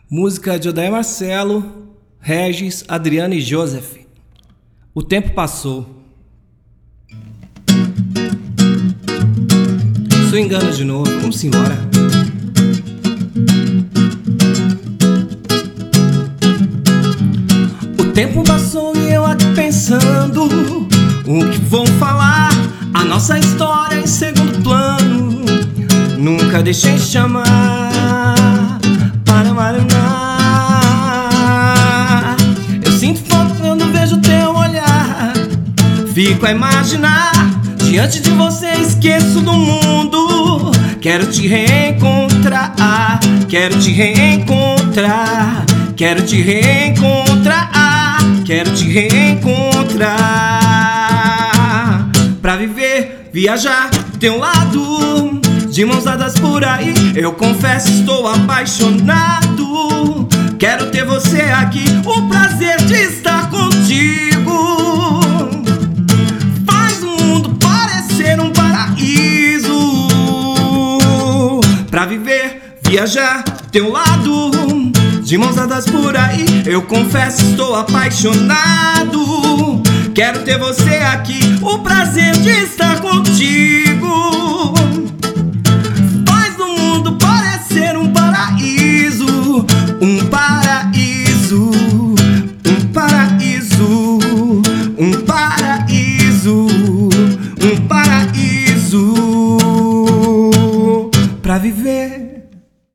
Música de Odair Marcelo, Regis, Adriano e Joseph. O tempo passou. Isso engana de novo, vamos embora. O tempo passou e eu aqui pensando o que vou falar. A nossa história em segundo plano. Nunca deixei chamar para amar. Eu sinto falta quando vejo teu olhar. Fico a imaginar. Diante de você esqueço do mundo. Quero te reencontrar. Quero te reencontrar. Quero te reencontrar. Quero te reencontrar. Pra viver, viajar do teu lado, de mãos dadas por aí. Eu confesso, estou apaixonado. Quero ter você aqui, o prazer de estar contigo. Faz o mundo parecer um paraíso. Pra viver, viajar do teu lado, de mãos dadas por aí. Eu confesso, estou apaixonado. Quero ter você aqui, o prazer de estar contigo. Faz do mundo parecer um paraíso. Um paraíso.